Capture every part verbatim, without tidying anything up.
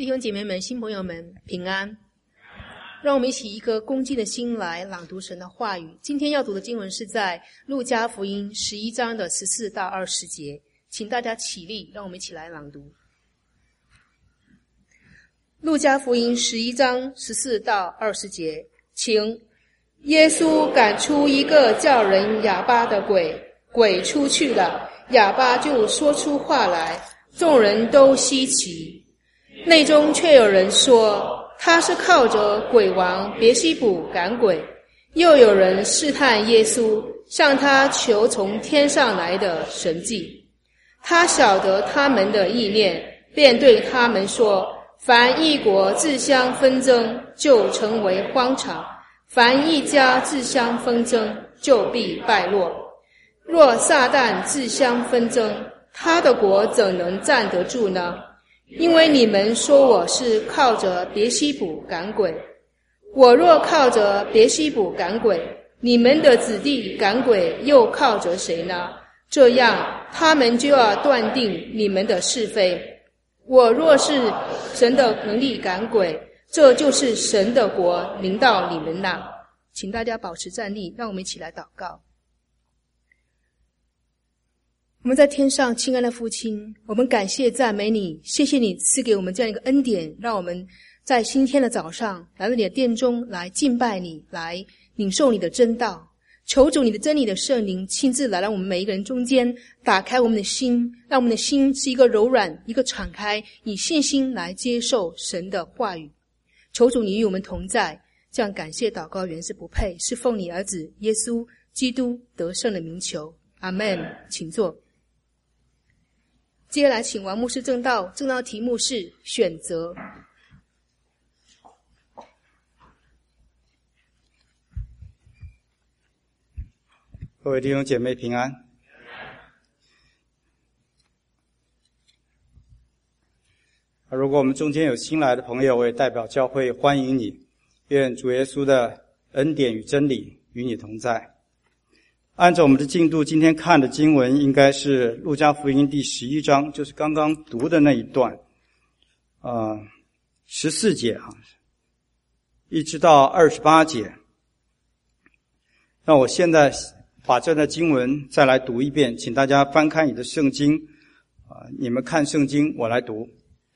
弟兄姐妹们、新朋友们平安。让我们一起一颗恭敬的心来朗读神的话语。今天要读的经文是在路加福音十一章的十四到二十节，请大家起立，让我们一起来朗读。路加福音十一章十四到二十节，请。耶稣赶出一个叫人哑巴的鬼，鬼出去了，哑巴就说出话来，众人都稀奇。内中却有人说，他是靠着鬼王别西卜赶鬼。又有人试探耶稣，向他求从天上来的神迹。他晓得他们的意念，便对他们说，凡一国自相纷争，就成为荒场；凡一家自相纷争，就必败落。若撒旦自相纷争，他的国怎能站得住呢？因为你们说我是靠着别西卜赶鬼。我若靠着别西卜赶鬼，你们的子弟赶鬼又靠着谁呢？这样他们就要断定你们的是非。我若是神的能力赶鬼，这就是神的国临到你们那。请大家保持站立，让我们一起来祷告。我们在天上亲爱的父亲，我们感谢赞美你，谢谢你赐给我们这样一个恩典，让我们在新天的早上来到你的殿中来敬拜你，来领受你的真道。求主你的真理的圣灵亲自来到我们每一个人中间，打开我们的心，让我们的心是一个柔软，一个敞开，以信心来接受神的话语。求主你与我们同在，这样感谢祷告原是不配，是奉你儿子耶稣基督得胜的名求，阿们。请坐。接下来请王牧师正道，正道题目是选择。 各位弟兄姐妹平安。如果我们中间有新来的朋友，我也代表教会欢迎你，愿主耶稣的恩典与真理与你同在。按照我们的进度，今天看的经文应该是路加福音第十一章，就是刚刚读的那一段，呃，十四节啊，一直到二十八节。那我现在把这段经文再来读一遍，请大家翻开你的圣经，啊、呃，你们看圣经，我来读。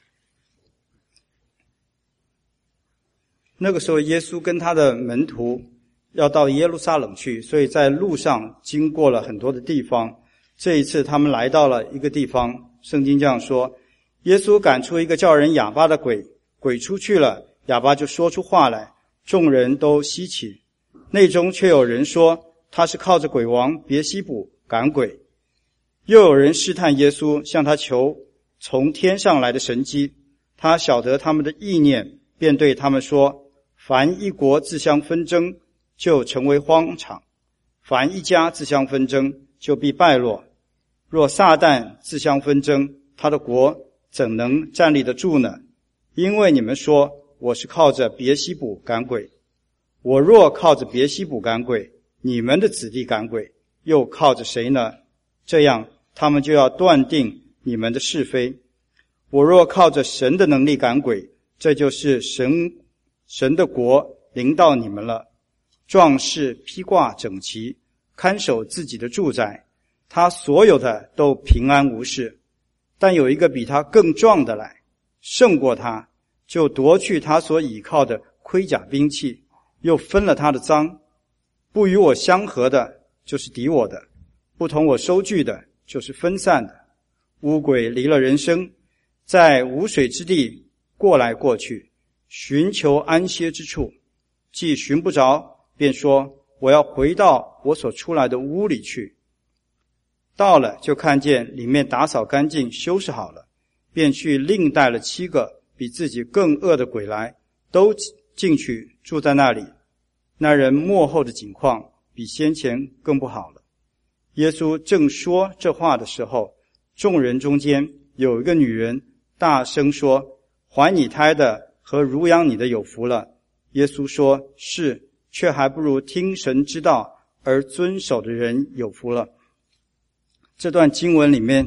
那个时候，耶稣跟他的门徒要到耶路撒冷去，所以在路上经过了很多的地方。这一次他们来到了一个地方，圣经这样说，耶稣赶出一个叫人哑巴的鬼，鬼出去了，哑巴就说出话来，众人都稀奇。内中却有人说，他是靠着鬼王别西卜赶鬼。又有人试探耶稣，向他求从天上来的神迹。他晓得他们的意念，便对他们说，凡一国自相纷争，就成为荒场；凡一家自相纷争，就必败落。若撒旦自相纷争，他的国怎能站立得住呢？因为你们说我是靠着别西卜赶鬼。我若靠着别西卜赶鬼，你们的子弟赶鬼又靠着谁呢？这样他们就要断定你们的是非。我若靠着神的能力赶鬼，这就是神神的国临到你们了。壮士披挂整齐，看守自己的住宅，他所有的都平安无事。但有一个比他更壮的来，胜过他，就夺去他所倚靠的盔甲兵器，又分了他的赃。不与我相合的，就是敌我的；不同我收据的，就是分散的。污鬼离了人生，在无水之地过来过去，寻求安歇之处，既寻不着，便说我要回到我所出来的屋里去。到了，就看见里面打扫干净，收拾好了，便去另带了七个比自己更恶的鬼来，都进去住在那里。那人末后的景况比先前更不好了。耶稣正说这话的时候，众人中间有一个女人大声说，怀你胎的和乳养你的有福了。耶稣说，是，却还不如听神之道而遵守的人有福了。这段经文里面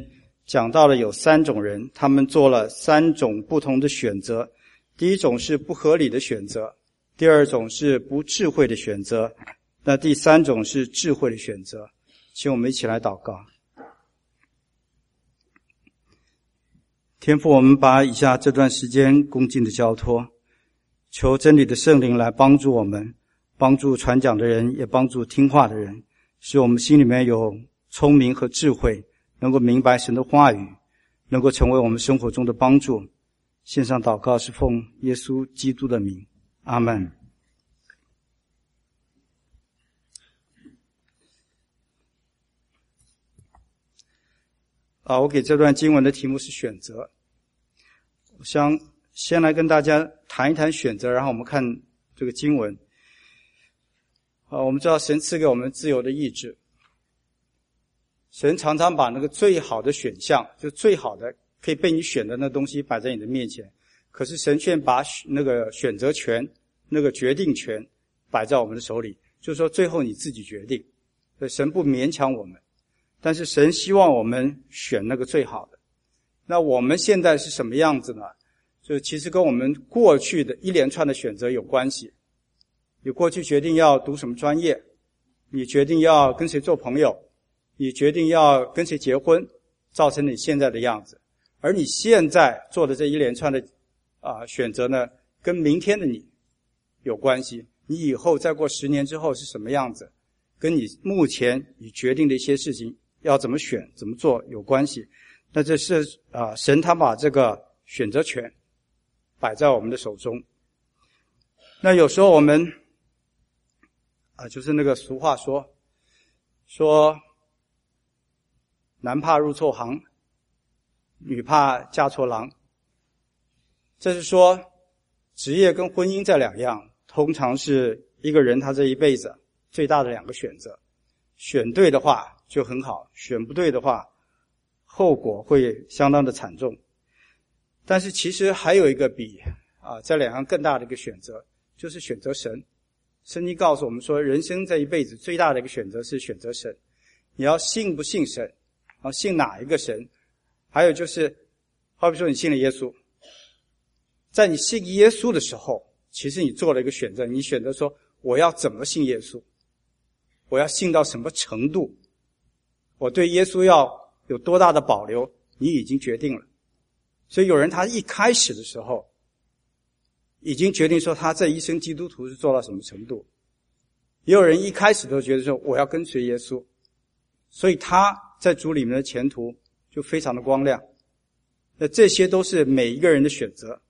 讲到了有三种人，他们做了三种不同的选择。第一种是不合理的选择，第二种是不智慧的选择，那第三种是智慧的选择。请我们一起来祷告。天父，我们把以下这段时间恭敬的交托，求真理的圣灵来帮助我们，帮助传讲的人，也帮助听话的人，使我们心里面有聪明和智慧，能够明白神的话语，能够成为我们生活中的帮助。献上祷告是奉耶稣基督的名，阿们。啊，我给这段经文的题目是选择。我想先来跟大家谈一谈选择，然后我们看这个经文。啊，我们知道神赐给我们自由的意志，神常常把那个最好的选项，就最好的可以被你选的那东西摆在你的面前，可是神却把那个选择权，那个决定权摆在我们的手里，就是说最后你自己决定。所以神不勉强我们，但是神希望我们选那个最好的。那我们现在是什么样子呢？就其实跟我们过去的一连串的选择有关系。你过去决定要读什么专业，你决定要跟谁做朋友，你决定要跟谁结婚，造成你现在的样子。而你现在做的这一连串的啊选择呢，跟明天的你有关系。你以后再过十年之后是什么样子，跟你目前你决定的一些事情要怎么选怎么做有关系。那这是啊神他把这个选择权摆在我们的手中。那有时候我们啊就是那个俗话说说男怕入错行，女怕嫁错郎。这是说职业跟婚姻这两样通常是一个人他这一辈子最大的两个选择，选对的话就很好，选不对的话后果会相当的惨重。但是其实还有一个比啊这两样更大的一个选择，就是选择神。圣经告诉我们说，人生这一辈子最大的一个选择是选择神。你要信不信神，啊信哪一个神。还有就是好比说你信了耶稣，在你信耶稣的时候，其实你做了一个选择，你选择说我要怎么信耶稣，我要信到什么程度，我对耶稣要有多大的保留，你已经决定了。所以有人他一开始的时候已经决定说他这一生基督徒是做到什么程度，也有人一开始都觉得说我要跟随耶稣，所以他在主里面的前途就非常的光亮。那这些都是每一个人的选择。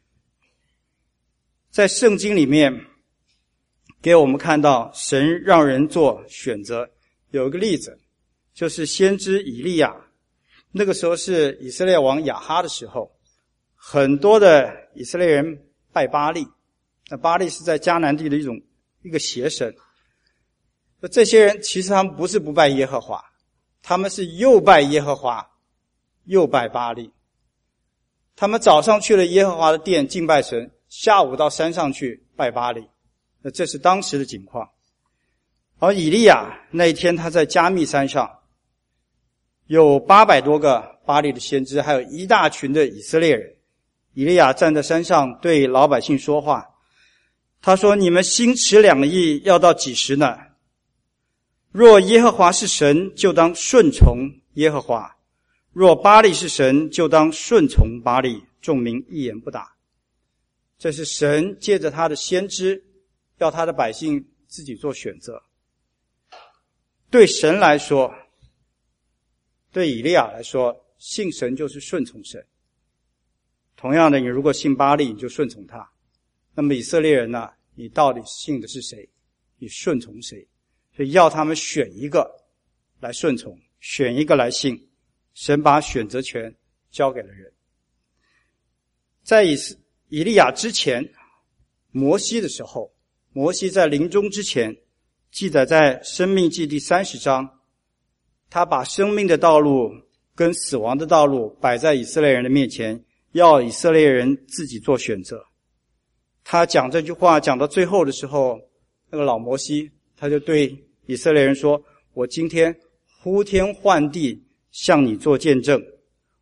在圣经里面给我们看到神让人做选择，有一个例子就是先知以利亚。那个时候是以色列王亚哈的时候，很多的以色列人拜巴力，那巴力是在迦南地的一种一个邪神。这些人其实他们不是不拜耶和华，他们是又拜耶和华又拜巴力。他们早上去了耶和华的殿敬拜神，下午到山上去拜巴力。那这是当时的情况。而以利亚那一天他在加密山上，有八百多个巴力的先知，还有一大群的以色列人。以利亚站在山上对老百姓说话，他说，你们心持两意要到几时呢？若耶和华是神，就当顺从耶和华，若巴力是神，就当顺从巴力。众民一言不答。这是神借着他的先知要他的百姓自己做选择。对神来说，对以利亚来说，信神就是顺从神。同样的，你如果信巴力，你就顺从他。那么以色列人呢，你到底信的是谁？你顺从谁？所以要他们选一个来顺从，选一个来信。神把选择权交给了人。在以以利亚之前，摩西的时候，摩西在临终之前，记载在申命记第三十章，他把生命的道路跟死亡的道路摆在以色列人的面前，要以色列人自己做选择。他讲这句话讲到最后的时候，那个老摩西他就对以色列人说，我今天呼天唤地向你做见证，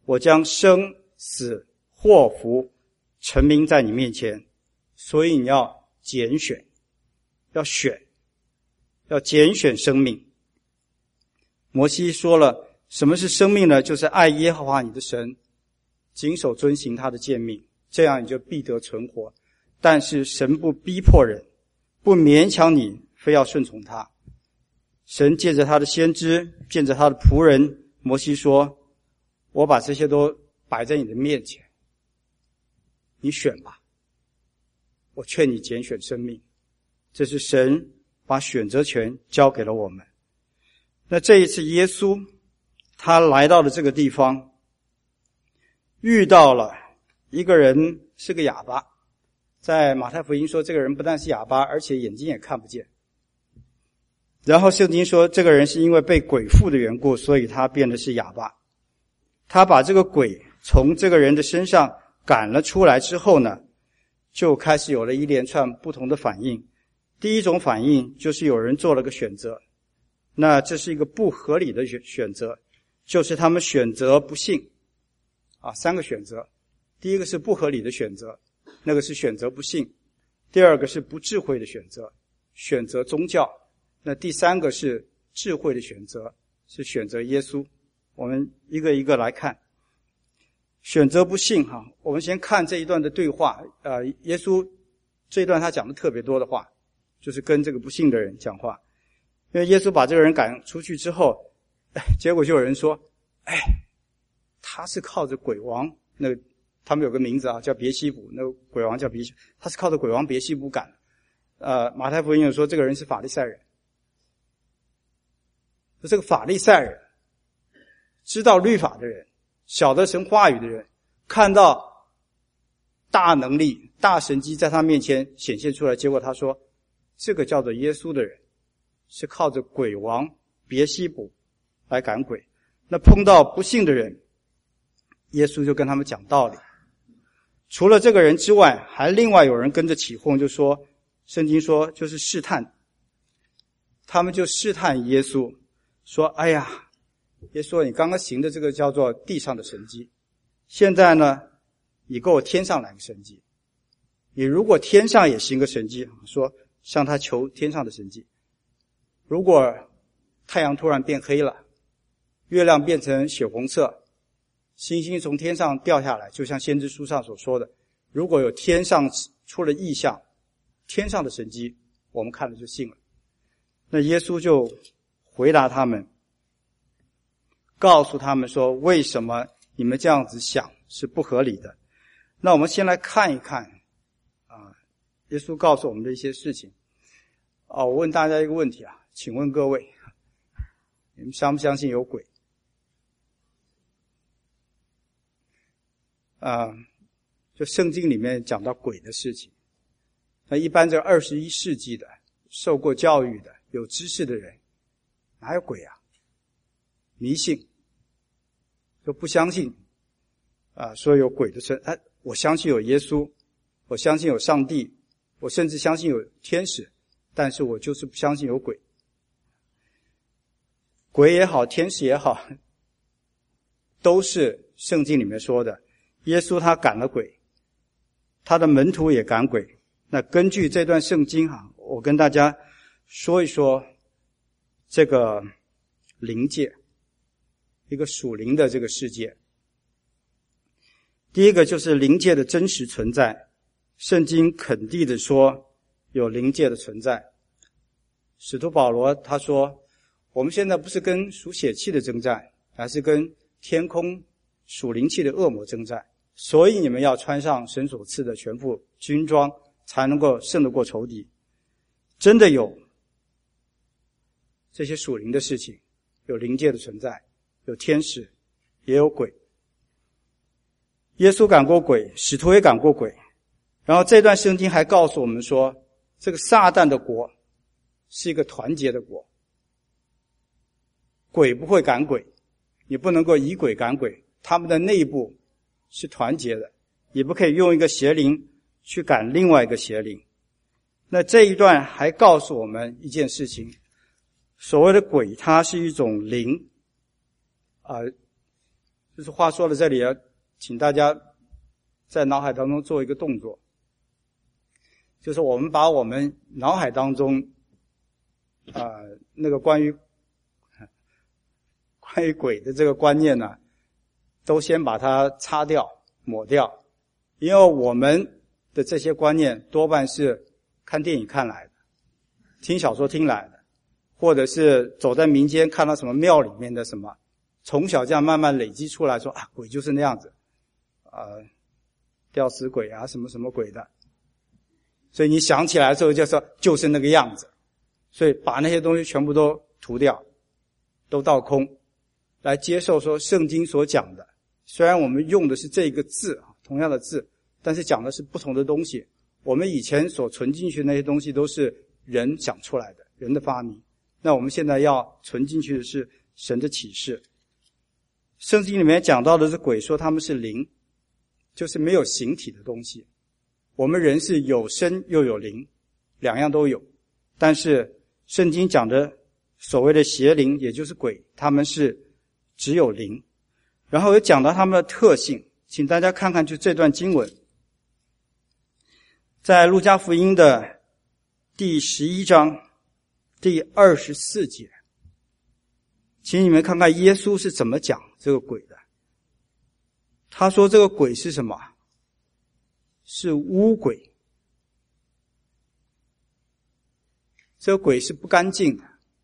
我将生死祸福陈明在你面前，所以你要拣选，要选，要拣选生命。摩西说了，什么是生命呢？就是爱耶和华你的神，谨守遵行他的诫命，这样你就必得存活。但是神不逼迫人，不勉强你非要顺从他。神借着他的先知，借着他的仆人摩西说，我把这些都摆在你的面前，你选吧，我劝你拣选生命。这是神把选择权交给了我们。那这一次耶稣他来到了这个地方，遇到了一个人是个哑巴。在马太福音说，这个人不但是哑巴，而且眼睛也看不见。然后圣经说，这个人是因为被鬼附的缘故，所以他变得是哑巴。他把这个鬼从这个人的身上赶了出来之后呢，就开始有了一连串不同的反应。第一种反应就是有人做了个选择，那这是一个不合理的选择，就是他们选择不信啊，三个选择。第一个是不合理的选择，那个是选择不信。第二个是不智慧的选择，选择宗教。那第三个是智慧的选择，是选择耶稣。我们一个一个来看。选择不信哈，我们先看这一段的对话。呃，耶稣这一段他讲的特别多的话，就是跟这个不信的人讲话。因为耶稣把这个人赶出去之后，哎，结果就有人说，哎，他是靠着鬼王，那个他们有个名字啊，叫别西卜，那个鬼王叫别西，他是靠着鬼王别西卜赶的。呃，马太福音有说这个人是法利赛人。这个法利赛人，知道律法的人，晓得神话语的人，看到大能力、大神迹在他面前显现出来，结果他说，这个叫做耶稣的人是靠着鬼王别西卜来赶鬼。那碰到不信的人，耶稣就跟他们讲道理。除了这个人之外，还另外有人跟着起哄，就说，圣经说就是试探，他们就试探耶稣，说，哎呀，耶稣你刚刚行的这个叫做地上的神迹，现在呢你给我天上来个神迹。你如果天上也行个神迹，说向他求天上的神迹，如果太阳突然变黑了，月亮变成血红色，星星从天上掉下来，就像先知书上所说的，如果有天上出了异象，天上的神迹，我们看了就信了。那耶稣就回答他们，告诉他们说，为什么你们这样子想是不合理的。那我们先来看一看啊，耶稣告诉我们的一些事情。啊，我问大家一个问题啊，请问各位，你们相不相信有鬼？啊，就圣经里面讲到鬼的事情。那一般这二十一世纪的受过教育的有知识的人，哪有鬼啊？迷信，就不相信啊，说有鬼的存在。我相信有耶稣，我相信有上帝，我甚至相信有天使，但是我就是不相信有鬼。鬼也好，天使也好，都是圣经里面说的。耶稣他赶了鬼，他的门徒也赶鬼。那根据这段圣经啊，我跟大家说一说这个灵界，一个属灵的这个世界。第一个就是灵界的真实存在，圣经肯定的说有灵界的存在。使徒保罗他说，我们现在不是跟属血气的征战，而是跟天空属灵气的恶魔征战，所以你们要穿上神所赐的全副军装，才能够胜得过仇敌。真的有这些属灵的事情，有灵界的存在，有天使，也有鬼。耶稣赶过鬼，使徒也赶过鬼。然后这段圣经还告诉我们说，这个撒旦的国是一个团结的国，鬼不会赶鬼，你不能够以鬼赶鬼，他们的内部是团结的，也不可以用一个邪灵去赶另外一个邪灵。那这一段还告诉我们一件事情，所谓的鬼它是一种灵，呃， 就是话说到这里啊，请大家在脑海当中做一个动作，就是我们把我们脑海当中啊、呃、那个关于关于鬼的这个观念呢，都先把它擦掉抹掉，因为我们的这些观念多半是看电影看来的，听小说听来的，或者是走在民间看到什么庙里面的什么，从小这样慢慢累积出来说啊，鬼就是那样子，呃，吊死鬼啊，什么什么鬼的，所以你想起来之后就说就是那个样子，所以把那些东西全部都涂掉，都倒空，来接受说圣经所讲的。虽然我们用的是这个字，同样的字，但是讲的是不同的东西。我们以前所存进去的那些东西都是人想出来的，人的发明。那我们现在要存进去的是神的启示。圣经里面讲到的是鬼，说他们是灵，就是没有形体的东西。我们人是有身又有灵，两样都有。但是圣经讲的所谓的邪灵，也就是鬼，他们是只有灵。然后有讲到他们的特性，请大家看看就这段经文，在路加福音的第十一章第二十四节，请你们看看耶稣是怎么讲这个鬼的。他说这个鬼是什么？是污鬼。这个鬼是不干净的。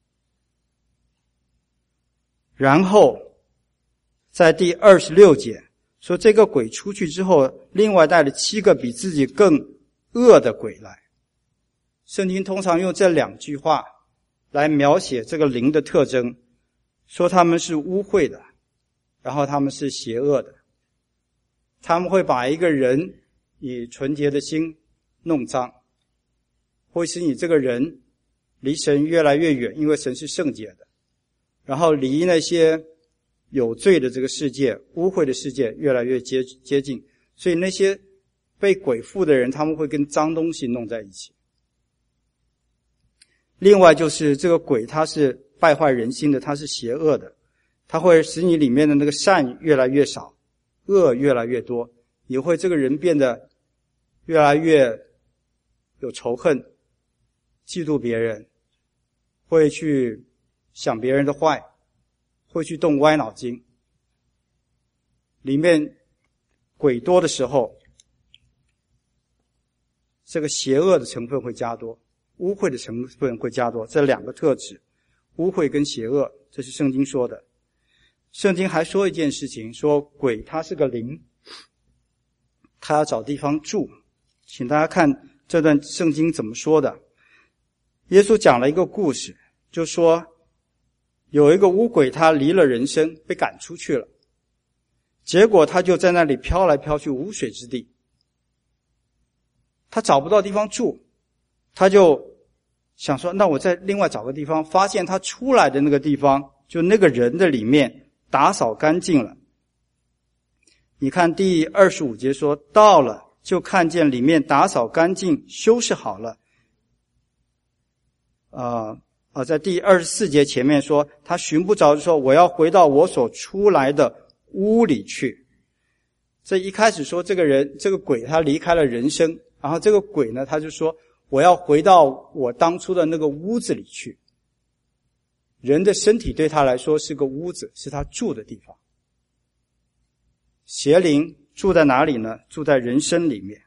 然后在第二十六节说，这个鬼出去之后，另外带了七个比自己更恶的鬼来。圣经通常用这两句话来描写这个灵的特征，说他们是污秽的，然后他们是邪恶的。他们会把一个人以纯洁的心弄脏，会使你这个人离神越来越远，因为神是圣洁的，然后离那些有罪的这个世界，污秽的世界越来越接接近。所以那些被鬼附的人，他们会跟脏东西弄在一起。另外就是这个鬼，它是败坏人心的，它是邪恶的，它会使你里面的那个善越来越少，恶越来越多，也会这个人变得越来越有仇恨，嫉妒别人，会去想别人的坏，会去动歪脑筋。里面鬼多的时候，这个邪恶的成分会加多，污秽的成分会加多，这两个特质，污秽跟邪恶，这是圣经说的。圣经还说一件事情，说鬼他是个灵，他要找地方住。请大家看这段圣经怎么说的。耶稣讲了一个故事，就说有一个污鬼，他离了人生，被赶出去了，结果他就在那里飘来飘去，无水之地，他找不到地方住，他就想说那我再另外找个地方，发现他出来的那个地方就那个人的里面打扫干净了。你看第二十五节说，到了就看见里面打扫干净，修饰好了。呃啊，在第二十四节前面说，他寻不着，就说我要回到我所出来的屋里去。这一开始说这个人这个鬼他离开了人生，然后这个鬼呢他就说我要回到我当初的那个屋子里去。人的身体对他来说是个屋子，是他住的地方。邪灵住在哪里呢？住在人生里面。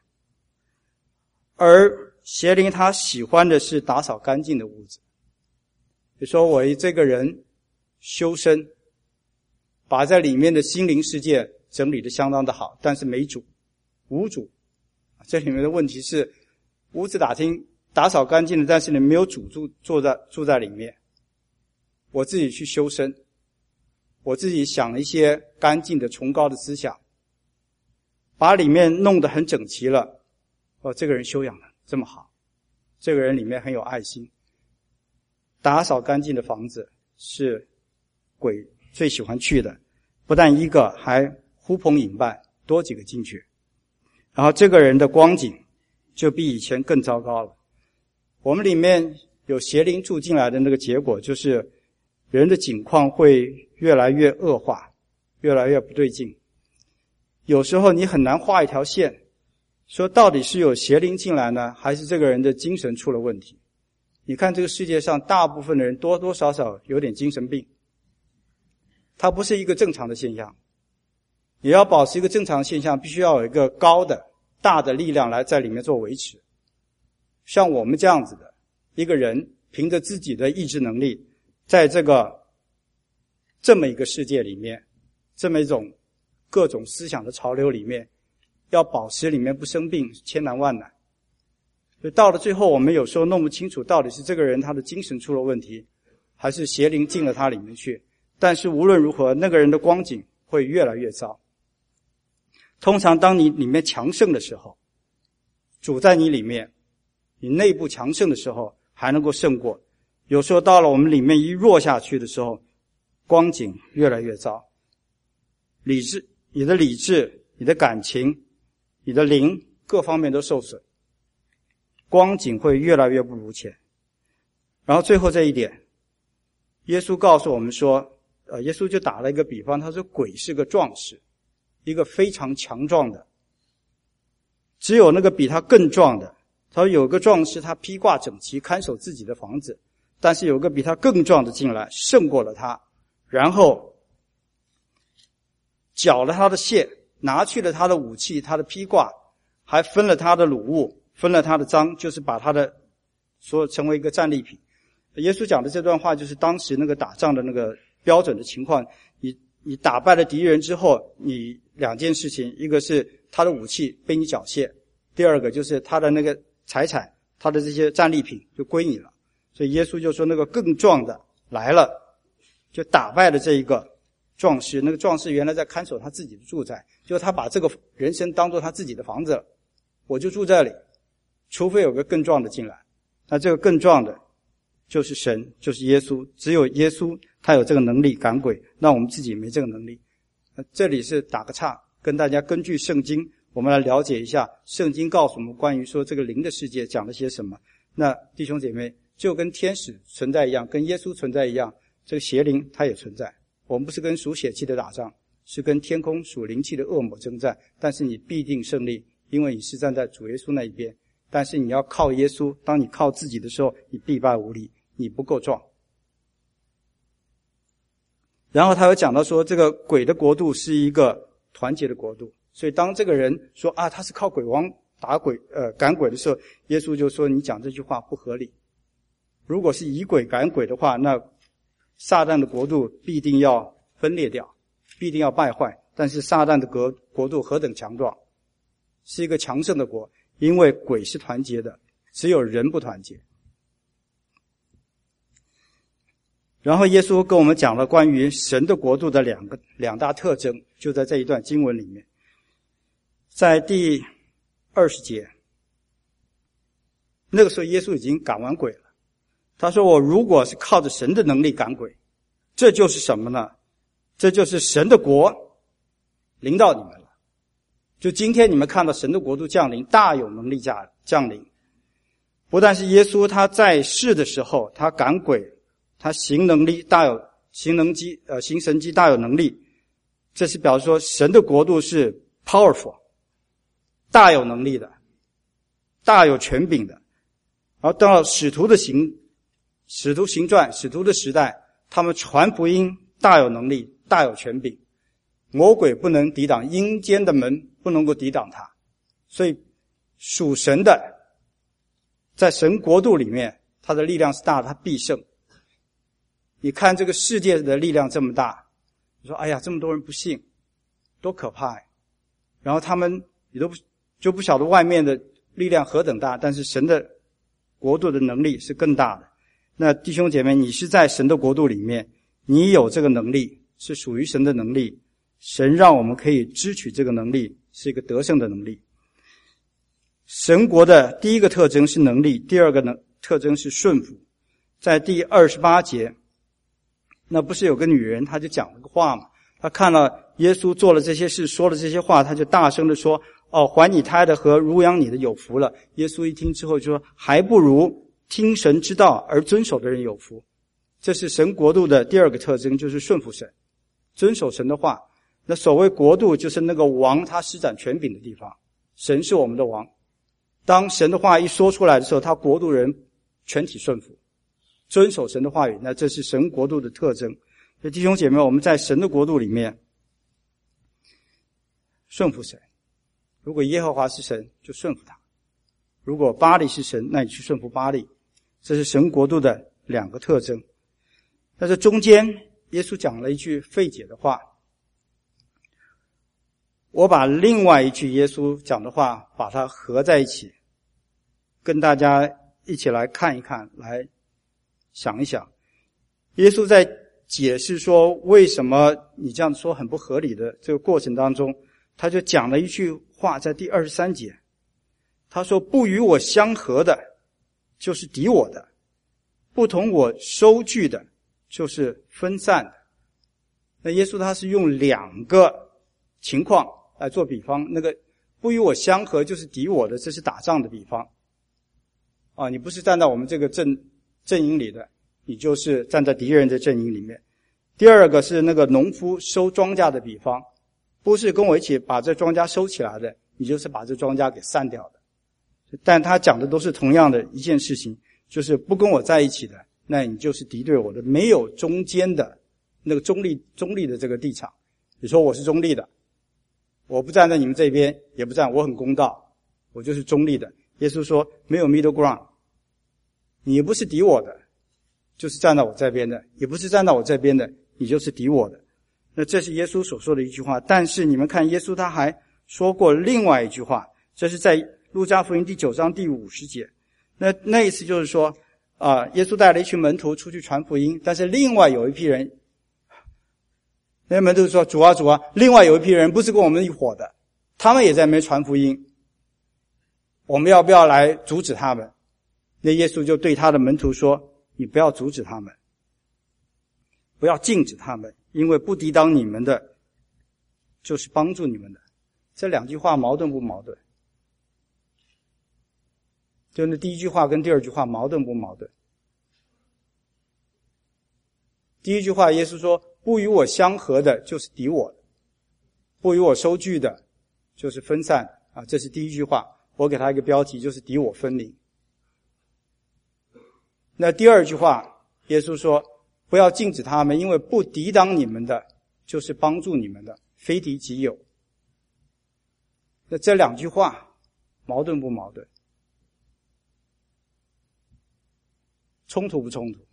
而邪灵他喜欢的是打扫干净的屋子。比如说我这个人修身，把在里面的心灵世界整理得相当的好，但是没主，无主。这里面的问题是屋子打听打扫干净的，但是你没有主住坐在住在里面。我自己去修身，我自己想一些干净的崇高的思想，把里面弄得很整齐了。哦，这个人修养的这么好，这个人里面很有爱心。打扫干净的房子是鬼最喜欢去的，不但一个，还呼朋引伴，多几个进去。然后这个人的光景就比以前更糟糕了。我们里面有邪灵住进来的那个结果，就是人的境况会越来越恶化， 越来越不对劲。有时候你很难画一条线，说到底是有邪灵进来呢，还是这个人的精神出了问题。你看这个世界上大部分的人多多少少有点精神病，它不是一个正常的现象。你要保持一个正常现象，必须要有一个高的大的力量来在里面做维持。像我们这样子的一个人，凭着自己的意志能力，在这个这么一个世界里面，这么一种各种思想的潮流里面，要保持里面不生病千难万难。所以到了最后，我们有时候弄不清楚到底是这个人他的精神出了问题，还是邪灵进了他里面去。但是无论如何，那个人的光景会越来越糟。通常当你里面强盛的时候，主在你里面，你内部强盛的时候还能够胜过。有时候到了我们里面一弱下去的时候，光景越来越糟。理智，你的理智，你的感情，你的灵各方面都受损，光景会越来越不如前。然后最后这一点，耶稣告诉我们说，呃，耶稣就打了一个比方，他说鬼是个壮士，一个非常强壮的，只有那个比他更壮的。他说有个壮士，他披挂整齐，看守自己的房子，但是有个比他更壮的进来，胜过了他，然后缴了他的械，拿去了他的武器，他的披挂，还分了他的掳物，分了他的赃，就是把他的所成为一个战利品。耶稣讲的这段话就是当时那个打仗的那个标准的情况。你你打败了敌人之后，你两件事情，一个是他的武器被你缴械，第二个就是他的那个财产，他的这些战利品就归你了。所以耶稣就说那个更壮的来了，就打败了这一个壮士。那个壮士原来在看守他自己的住宅，就他把这个人生当作他自己的房子了，我就住这里，除非有个更壮的进来。那这个更壮的就是神，就是耶稣，只有耶稣他有这个能力赶鬼，那我们自己没这个能力。那这里是打个岔，跟大家根据圣经我们来了解一下圣经告诉我们关于说这个灵的世界讲了些什么。那弟兄姐妹，就跟天使存在一样，跟耶稣存在一样，这个邪灵它也存在。我们不是跟属血气的打仗，是跟天空属灵气的恶魔征战，但是你必定胜利，因为你是站在主耶稣那一边。但是你要靠耶稣，当你靠自己的时候，你必败无力，你不够壮。然后他有讲到说，这个鬼的国度是一个团结的国度，所以当这个人说啊，他是靠鬼王打鬼呃赶鬼的时候，耶稣就说你讲这句话不合理。如果是以鬼赶鬼的话，那撒旦的国度必定要分裂掉，必定要败坏。但是撒旦的国国度何等强壮，是一个强盛的国，因为鬼是团结的，只有人不团结。然后耶稣跟我们讲了关于神的国度的两个两大特征，就在这一段经文里面。在第二十节，那个时候耶稣已经赶完鬼了，他说我如果是靠着神的能力赶鬼，这就是什么呢？这就是神的国临到你们了。就今天你们看到神的国度降临，大有能力降临。不但是耶稣他在世的时候他赶鬼，他行能力大有行能机呃行神迹大有能力，这是表示说神的国度是 powerful， 大有能力的，大有权柄的。然后到了使徒的行使徒行传使徒的时代，他们传福音大有能力，大有权柄，魔鬼不能抵挡，阴间的门不能够抵挡他。所以属神的在神国度里面，他的力量是大的，他必胜。你看这个世界的力量这么大，你说哎呀这么多人不信，多可怕呀！然后他们你都不就不晓得外面的力量何等大，但是神的国度的能力是更大的。那弟兄姐妹，你是在神的国度里面，你有这个能力，是属于神的能力，神让我们可以支取这个能力，是一个得胜的能力。神国的第一个特征是能力，第二个呢特征是顺服。在第二十八节，那不是有个女人，她就讲了个话嘛，她看了耶稣做了这些事，说了这些话，她就大声地说，哦，怀你胎的和乳养你的有福了。耶稣一听之后就说，还不如听神之道而遵守的人有福。这是神国度的第二个特征，就是顺服神，遵守神的话。 那所谓国度就是那个王他施展权柄的地方，神是我们的王。当神的话一说出来的时候，他国度人全体顺服，遵守神的话语，那这是神国度的特征。所以弟兄姐妹，我们在神的国度里面顺服神。如果耶和华是神，就顺服他；如果巴力是神，那你去顺服巴力。这是神国度的两个特征。但是中间耶稣讲了一句费解的话，我把另外一句耶稣讲的话把它合在一起，跟大家一起来看一看，来想一想。耶稣在解释说为什么你这样说很不合理的这个过程当中，他就讲了一句话，在第二十三节，他说不与我相合的就是敌我的，不同我收据的就是分散的。那耶稣他是用两个情况来做比方，那个不与我相合就是敌我的，这是打仗的比方啊，你不是站在我们这个阵阵营里的，你就是站在敌人的阵营里面。第二个是那个农夫收庄稼的比方，不是跟我一起把这庄稼收起来的，你就是把这庄稼给散掉的。但他讲的都是同样的一件事情，就是不跟我在一起的，那你就是敌对我的，没有中间的那个中立中立的这个立场。你说我是中立的，我不站在你们这边，也不站，我很公道，我就是中立的。耶稣说没有 middle ground， 你不是敌我的，就是站在我这边的，也不是站在我这边的，你就是敌我的。那这是耶稣所说的一句话。但是你们看耶稣他还说过另外一句话，这是在路加福音第九章第五十节。那那意思就是说啊、呃，耶稣带了一群门徒出去传福音，但是另外有一批人，那些门徒说主啊主啊，另外有一批人不是跟我们一伙的，他们也在那边传福音，我们要不要来阻止他们？那耶稣就对他的门徒说，你不要阻止他们，不要禁止他们，因为不抵挡你们的就是帮助你们的。这两句话矛盾不矛盾？就那第一句话跟第二句话矛盾不矛盾？第一句话耶稣说不与我相合的就是敌我的，不与我收据的就是分散的啊，这是第一句话，我给他一个标题，就是敌我分明。那第二句话耶稣说不要禁止他们，因为不抵挡你们的就是帮助你们的，非敌即友。那这两句话矛盾不矛盾？冲突不冲突？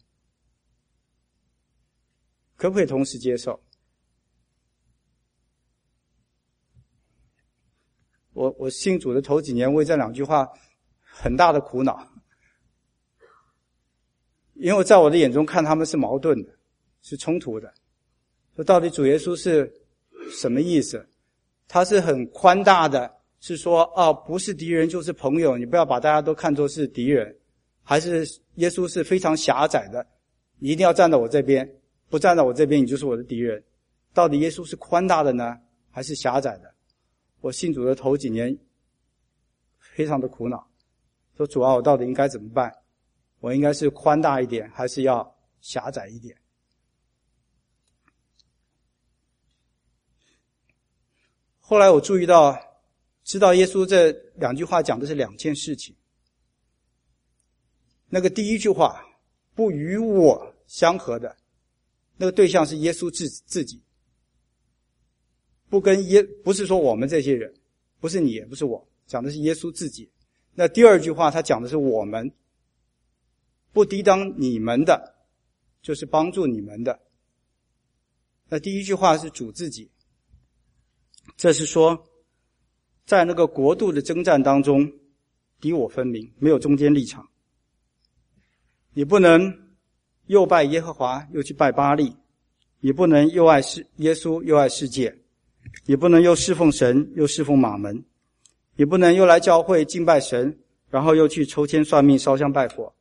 可不可以同时接受？我我信主的头几年为这两句话很大的苦恼，因为在我的眼中看他们是矛盾的，是冲突的。说到底主耶稣是什么意思？他是很宽大的，是说啊，不是敌人就是朋友，你不要把大家都看作是敌人，还是耶稣是非常狭窄的，你一定要站在我这边，不站在我这边你就是我的敌人？到底耶稣是宽大的呢，还是狭窄的？我信主的头几年非常的苦恼，说主啊，我到底应该怎么办？我应该是宽大一点，还是要狭窄一点？后来我注意到，知道耶稣这两句话讲的是两件事情。那个第一句话不与我相合的，那个对象是耶稣自自己，不跟耶，不是说我们这些人，不是你也不是我，讲的是耶稣自己。那第二句话他讲的是我们，不抵挡你们的就是帮助你们的。那第一句话是主自己，这是说在那个国度的征战当中敌我分明，没有中间立场。你不能又拜耶和华又去拜巴力，你不能又爱世耶稣又爱世界，你不能又侍奉神又侍奉马门，你不能又来教会敬拜神，然后又去抽签算命烧香拜佛。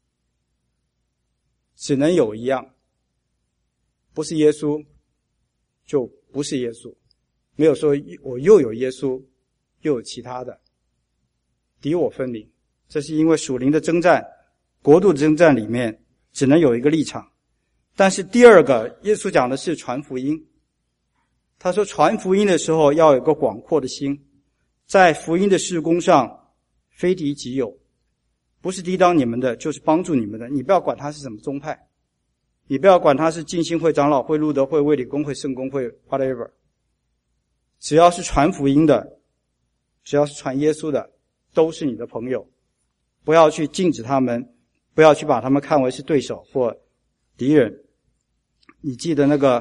只能有一样，不是耶稣就不是耶稣，没有说我又有耶稣又有其他的，敌我分明。这是因为属灵的征战，国度的征战里面只能有一个立场。但是第二个，耶稣讲的是传福音， 他说传福音的时候要有个广阔的心，在福音的事工上非敌己有，不是抵挡你们的，就是帮助你们的。你不要管他是什么宗派，你不要管他是浸信会、长老会、路德会、卫理公会、圣公会 whatever， 只要是传福音的，只要是传耶稣的，都是你的朋友。不要去禁止他们，不要去把他们看为是对手或敌人。你记得那个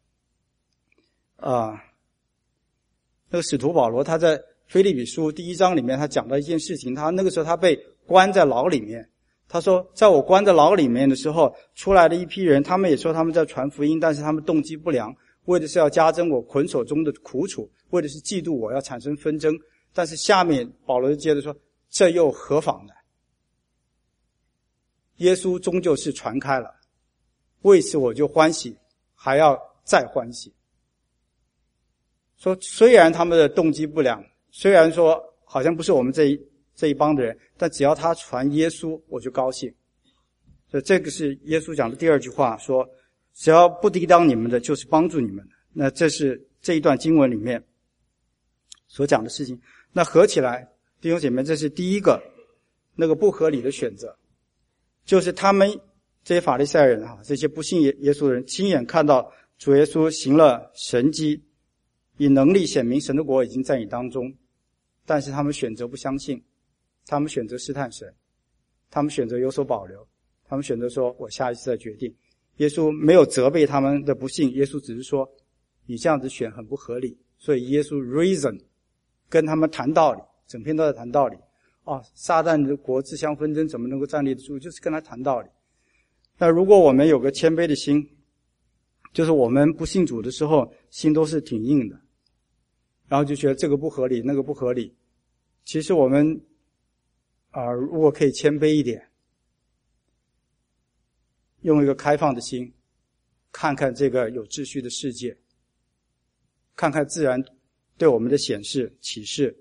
啊、呃，那个使徒保罗他在腓立比书第一章里面他讲到一件事情，他那个时候他被关在牢里面，他说在我关在牢里面的时候，出来的一批人，他们也说他们在传福音，但是他们动机不良，为的是要加增我捆锁中的苦楚，为的是嫉妒我，要产生纷争。但是下面保罗就接着说，这又何妨呢？耶稣终究是传开了，为此我就欢喜，还要再欢喜。说虽然他们的动机不良，虽然说好像不是我们这一这一帮的人，但只要他传耶稣，我就高兴。所以这个是耶稣讲的第二句话，说只要不抵挡你们的，就是帮助你们的。那这是这一段经文里面所讲的事情。那合起来，弟兄姐妹，这是第一个那个不合理的选择，就是他们这些法利赛人啊，这些不信耶耶稣的人，亲眼看到主耶稣行了神迹，以能力显明神的国已经在你当中，但是他们选择不相信，他们选择试探神，他们选择有所保留，他们选择说我下一次再决定。耶稣没有责备他们的不信，耶稣只是说你这样子选很不合理。所以耶稣 reason 跟他们谈道理，整篇都在谈道理啊，撒旦的国自相纷争，怎么能够站立得住？就是跟他谈道理。那如果我们有个谦卑的心，就是我们不信主的时候心都是挺硬的，然后就觉得这个不合理那个不合理。其实我们啊、呃，如果可以谦卑一点，用一个开放的心看看这个有秩序的世界，看看自然对我们的显示启示，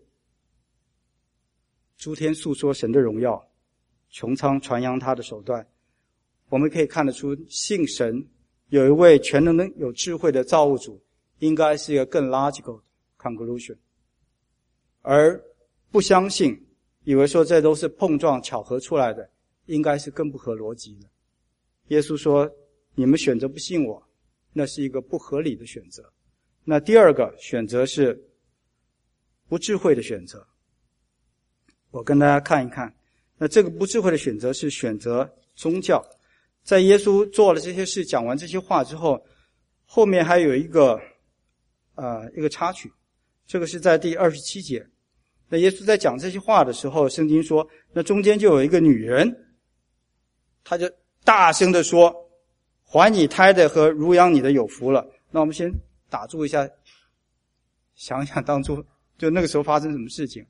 诸天诉说神的荣耀，穹苍传扬他的手段，我们可以看得出信神有一位全能的有智慧的造物主，应该是一个更 logical 的 conclusion。 而不相信，以为说这都是碰撞巧合出来的，应该是更不合逻辑的。耶稣说你们选择不信我，那是一个不合理的选择。那第二个选择是不智慧的选择。我跟大家看一看，那这个不智慧的选择是选择宗教。在耶稣做了这些事，讲完这些话之后，后面还有一个呃一个插曲，这个是在第二十七节。那耶稣在讲这些话的时候，圣经说那中间就有一个女人，她就大声地说，怀你胎的和乳养你的有福了。那我们先打住一下，想想当初就那个时候发生什么事情。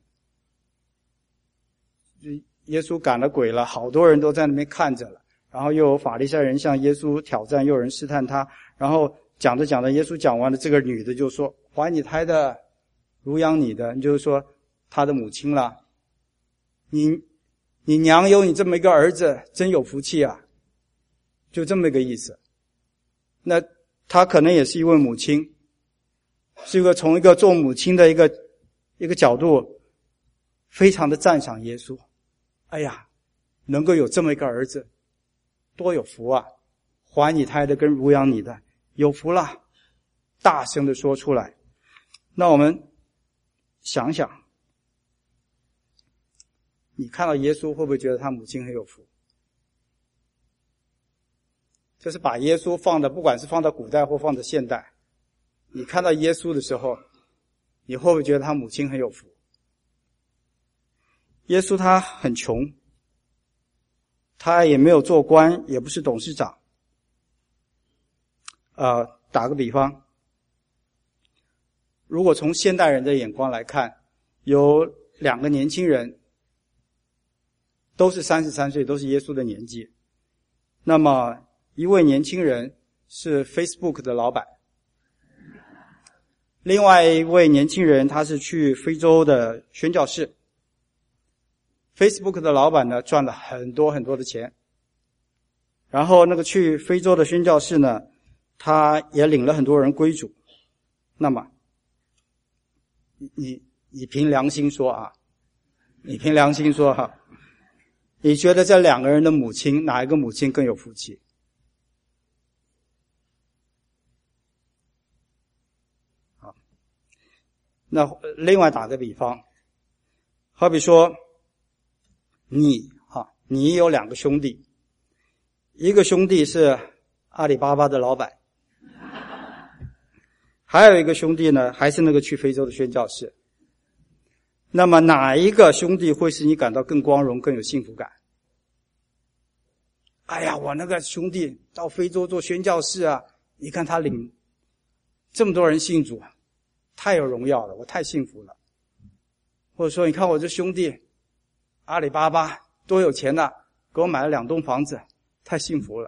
耶稣赶了鬼了，好多人都在那边看着了，然后又有法利赛人向耶稣挑战，又有人试探他，然后讲着讲着，耶稣讲完了，这个女的就说怀你胎的乳养你的，就是说他的母亲了，你你娘有你这么一个儿子，真有福气啊，就这么一个意思。那他可能也是一位母亲，是一个从一个做母亲的一个一个角度非常的赞赏耶稣。哎呀，能够有这么一个儿子多有福啊，怀你胎的跟乳养你的有福了，大声的说出来。那我们想想，你看到耶稣会不会觉得他母亲很有福？就是把耶稣放的，不管是放到古代或放到现代，你看到耶稣的时候，你会不会觉得他母亲很有福？耶稣他很穷，他也没有做官，也不是董事长。呃，打个比方，如果从现代人的眼光来看，有两个年轻人，都是三十三岁，都是耶稣的年纪。那么一位年轻人是 Facebook 的老板，另外一位年轻人他是去非洲的宣教士。Facebook 的老板呢赚了很多很多的钱，然后那个去非洲的宣教士呢，他也领了很多人归主。 那么你你你凭良心说啊，你凭良心说哈、啊，你觉得这两个人的母亲哪一个母亲更有福气？好，那另外打个比方，好比说你哈、啊，你有两个兄弟，一个兄弟是阿里巴巴的老板，还有一个兄弟呢，还是那个去非洲的宣教士。那么哪一个兄弟会使你感到更光荣、更有幸福感？哎呀，我那个兄弟到非洲做宣教士啊，你看他领这么多人信主，太有荣耀了，我太幸福了。或者说，你看我这兄弟阿里巴巴多有钱呐，给我买了两栋房子，太幸福了。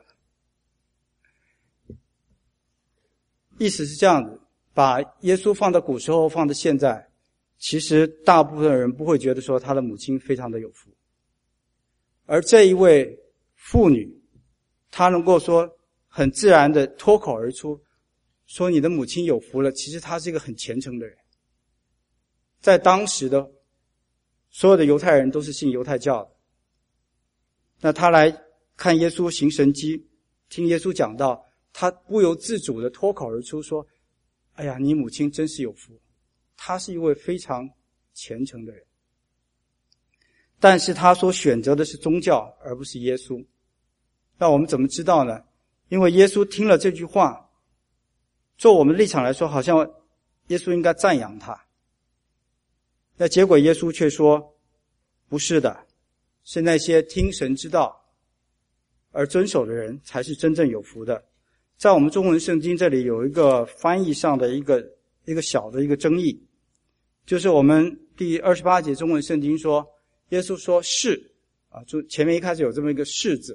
意思是这样子，把耶稣放到古时候，放到现在，其实大部分人不会觉得说他的母亲非常的有福。而这一位妇女，她能够说很自然的脱口而出，说你的母亲有福了，其实她是一个很虔诚的人。在当时的所有的犹太人都是信犹太教的，那他来看耶稣行神迹，听耶稣讲道，他不由自主的脱口而出说，哎呀，你母亲真是有福，她是一位非常虔诚的人。但是他所选择的是宗教，而不是耶稣。那我们怎么知道呢？因为耶稣听了这句话，就我们立场来说，好像耶稣应该赞扬他。那结果耶稣却说，不是的，是那些听神之道而遵守的人才是真正有福的。在我们中文圣经这里有一个翻译上的一个一个小的一个争议，就是我们第二十八节中文圣经说，耶稣说是啊，就前面一开始有这么一个是字，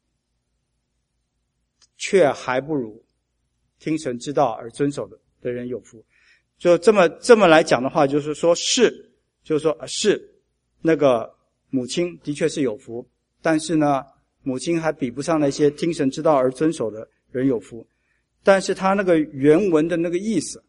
却还不如听神之道而遵守的的人有福。就这么这么来讲的话，就是说是，就是说是那个母亲的确是有福，但是呢，母亲还比不上那些听神之道而遵守的人有福。但是他那个原文的那个意思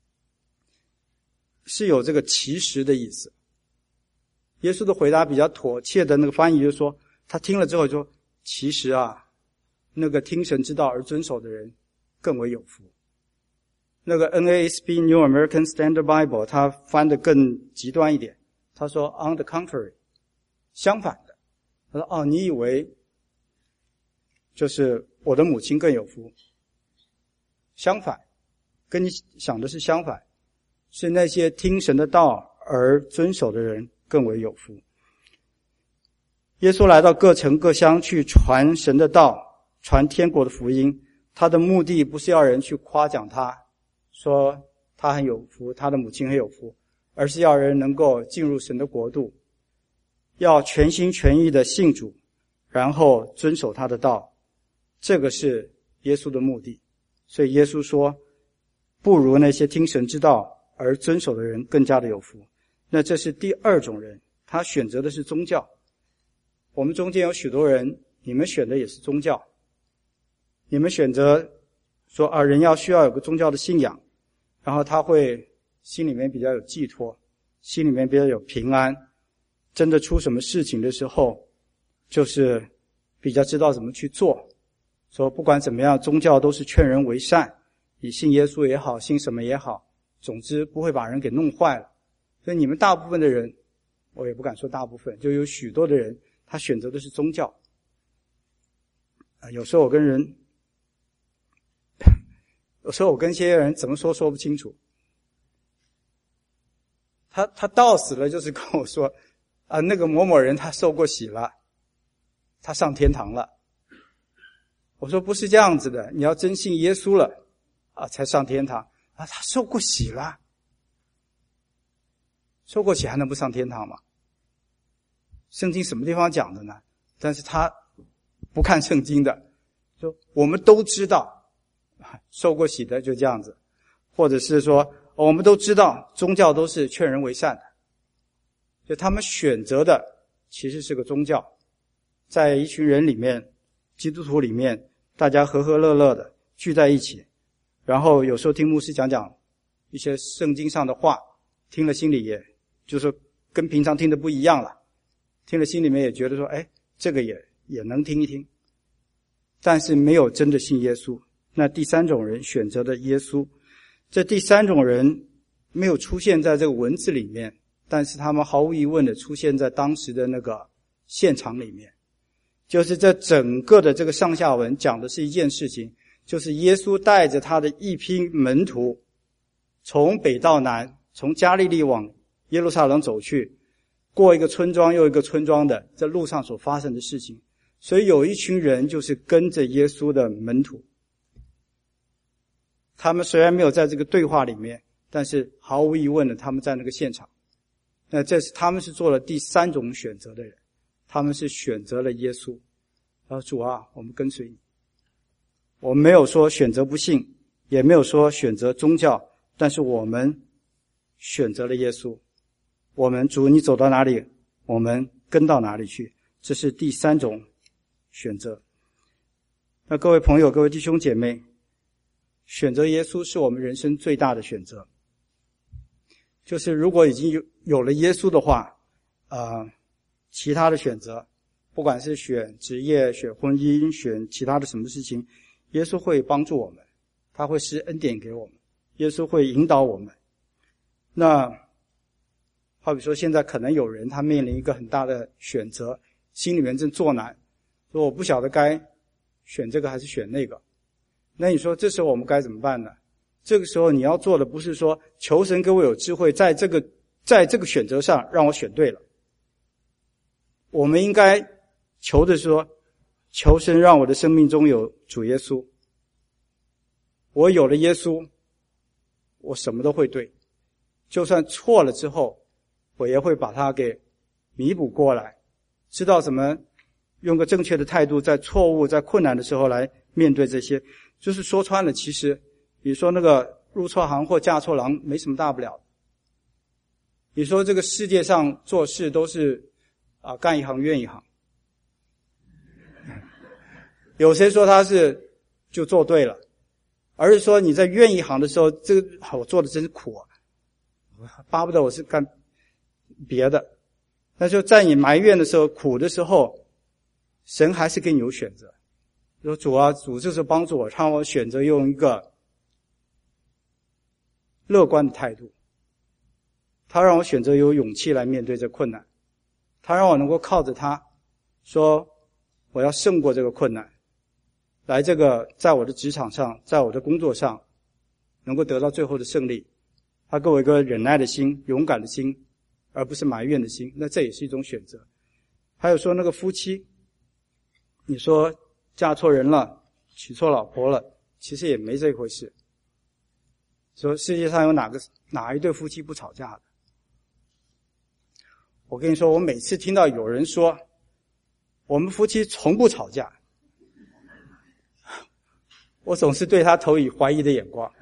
是有这个其实的意思。耶稣的回答比较妥切的那个翻译就是说，他听了之后说，其实啊，那个听神之道而遵守的人更为有福。那个 N A S B New American Standard Bible 他翻得更极端一点，他说 on the contrary， 相反的，他说哦，你以为就是我的母亲更有福，相反，跟你想的是相反，是那些听神的道而遵守的人更为有福。耶稣来到各城各乡去传神的道，传天国的福音，他的目的不是要人去夸奖他，说他很有福，他的母亲很有福，而是要人能够进入神的国度，要全心全意的信主，然后遵守他的道，这个是耶稣的目的。所以耶稣说，不如那些听神之道而遵守的人更加的有福。那这是第二种人，他选择的是宗教。我们中间有许多人，你们选的也是宗教，你们选择说啊，人要需要有个宗教的信仰，然后他会心里面比较有寄托，心里面比较有平安，真的出什么事情的时候，就是比较知道怎么去做。说不管怎么样，宗教都是劝人为善，你信耶稣也好，信什么也好，总之不会把人给弄坏了。所以你们大部分的人，我也不敢说大部分，就有许多的人他选择的是宗教。啊，有时候我跟人有时候我跟一些人怎么说说不清楚。他他到死了就是跟我说啊，那个某某人他受过洗了，他上天堂了。我说不是这样子的，你要真信耶稣了啊，才上天堂啊。他受过洗了，受过洗还能不上天堂吗？圣经什么地方讲的呢？但是他不看圣经的，说我们都知道受过洗的就这样子，或者是说我们都知道宗教都是劝人为善的，就他们选择的其实是个宗教。在一群人里面，基督徒里面，大家和和乐乐的聚在一起，然后有时候听牧师讲讲一些圣经上的话，听了心里也就是跟平常听的不一样了，听了心里面也觉得说，哎，这个也也能听一听，但是没有真的信耶稣。那第三种人选择的耶稣，这第三种人没有出现在这个文字里面，但是他们毫无疑问的出现在当时的那个现场里面。就是这整个的这个上下文讲的是一件事情，就是耶稣带着他的一批门徒从北到南，从加利利往耶路撒冷走去，过一个村庄又一个村庄的在路上所发生的事情。所以有一群人就是跟着耶稣的门徒，他们虽然没有在这个对话里面，但是毫无疑问的他们在那个现场。那这是他们是做了第三种选择的人，他们是选择了耶稣。啊，主啊，我们跟随你。我们没有说选择不信，也没有说选择宗教，但是我们选择了耶稣。我们主，你走到哪里，我们跟到哪里去。这是第三种选择。那各位朋友，各位弟兄姐妹，选择耶稣是我们人生最大的选择。就是如果已经有有了耶稣的话，呃，其他的选择，不管是选职业、选婚姻、选其他的什么事情，耶稣会帮助我们，他会施恩典给我们，耶稣会引导我们。那好比说现在可能有人他面临一个很大的选择，心里面正作难，说我不晓得该选这个还是选那个。那你说这时候我们该怎么办呢？这个时候你要做的不是说求神给我有智慧，在这个在这个选择上让我选对了。我们应该求的是说，求神让我的生命中有主耶稣。我有了耶稣，我什么都会对，就算错了之后，我也会把它给弥补过来，知道怎么用个正确的态度，在错误在困难的时候来面对这些。就是说穿了，其实比如说那个入错行或嫁错郎没什么大不了。你说这个世界上做事都是啊干一行怨一行，有谁说他是就做对了，而是说你在怨一行的时候，这个我做的真是苦啊，巴不得我是干别的。那就在你埋怨的时候，苦的时候，神还是给你有选择。说主啊，主就是帮助我，让我选择用一个乐观的态度。他让我选择有勇气来面对这困难，他让我能够靠着他说我要胜过这个困难，来这个在我的职场上，在我的工作上能够得到最后的胜利。他给我一个忍耐的心，勇敢的心，而不是埋怨的心。那这也是一种选择。还有说那个夫妻，你说嫁错人了，娶错老婆了，其实也没这回事。说世界上有哪个哪一对夫妻不吵架的？我跟你说，我每次听到有人说我们夫妻从不吵架，我总是对他投以怀疑的眼光。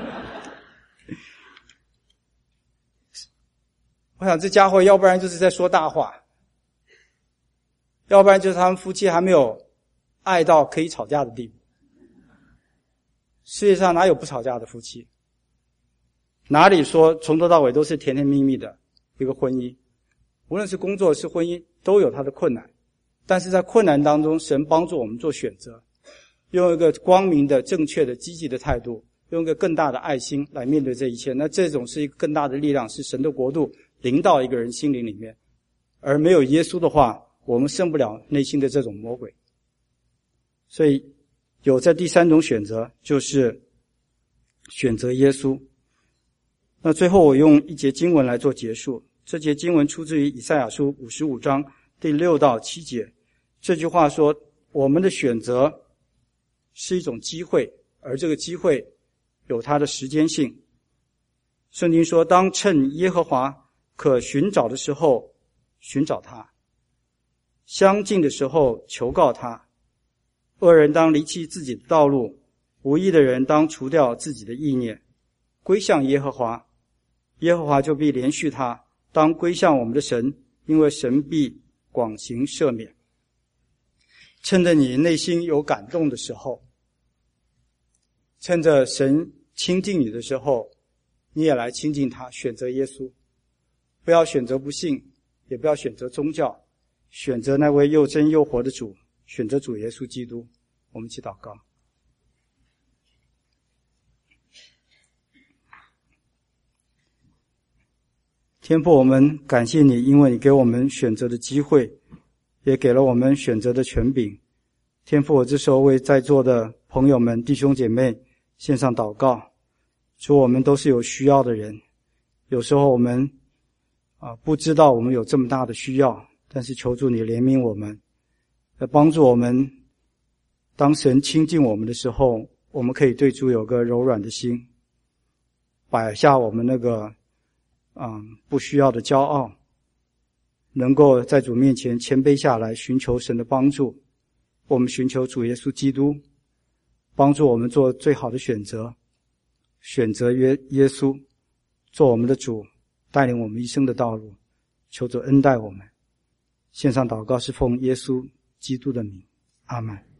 我想这家伙要不然就是在说大话，要不然就是他们夫妻还没有爱到可以吵架的地步。世界上哪有不吵架的夫妻？哪里说从头到尾都是甜甜蜜蜜的一个婚姻？无论是工作是婚姻，都有它的困难。但是在困难当中，神帮助我们做选择，用一个光明的、正确的、积极的态度，用一个更大的爱心来面对这一切。那这种是一个更大的力量，是神的国度临到一个人心灵里面。而没有耶稣的话，我们胜不了内心的这种魔鬼。所以有这第三种选择，就是选择耶稣。那最后我用一节经文来做结束。这节经文出自于以赛亚书五十五章第六到七节。这句话说，我们的选择是一种机会，而这个机会有它的时间性。圣经说，当趁耶和华可寻找的时候寻找他，相近的时候求告他。恶人当离弃自己的道路，无义的人当除掉自己的意念，归向耶和华，耶和华就必怜恤他。当归向我们的神，因为神必广行赦免。趁着你内心有感动的时候，趁着神亲近你的时候， 你也来亲近他，选择耶稣，不要选择不信，也不要选择宗教，选择那位又真又活的主，选择主耶稣基督。我们一起祷告。天父，我们感谢你，因为你给我们选择的机会，也给了我们选择的权柄。天父，我这时候为在座的朋友们弟兄姐妹献上祷告，主，我们都是有需要的人，有时候我们啊不知道我们有这么大的需要，但是求主你怜悯我们，来帮助我们，当神亲近我们的时候，我们可以对主有个柔软的心，摆下我们那个嗯不需要的骄傲，能够在主面前谦卑下来，寻求神的帮助。我们寻求主耶稣基督帮助我们做最好的选择，选择耶耶稣做我们的主，带领我们一生的道路。求主恩待我们。献上祷告是奉耶稣基督的名，阿们。